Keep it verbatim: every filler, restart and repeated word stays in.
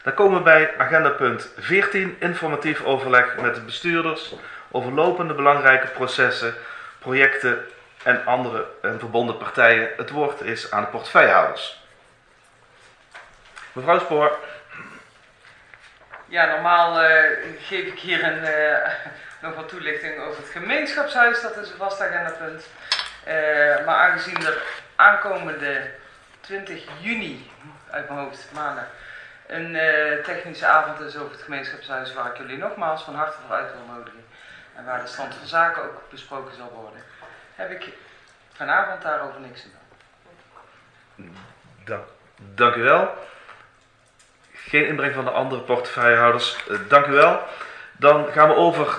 Dan komen we bij agendapunt veertien, informatief overleg met de bestuurders over lopende belangrijke processen, projecten en andere en verbonden partijen. Het woord is aan de portefeuillehouders. Mevrouw Spoor. Ja, normaal uh, geef ik hier een, uh, nog wat toelichting over het gemeenschapshuis, dat is een vast agendapunt. Uh, maar aangezien er aankomende twintig juni, uit mijn hoofd, maandag, een uh, technische avond is over het gemeenschapshuis, waar ik jullie nogmaals van harte voor uit wil nodigen en waar de stand van zaken ook besproken zal worden, heb ik vanavond daarover niks te doen. Dank, dank u wel. Geen inbreng van de andere portefeuillehouders. Uh, dank u wel. Dan gaan we over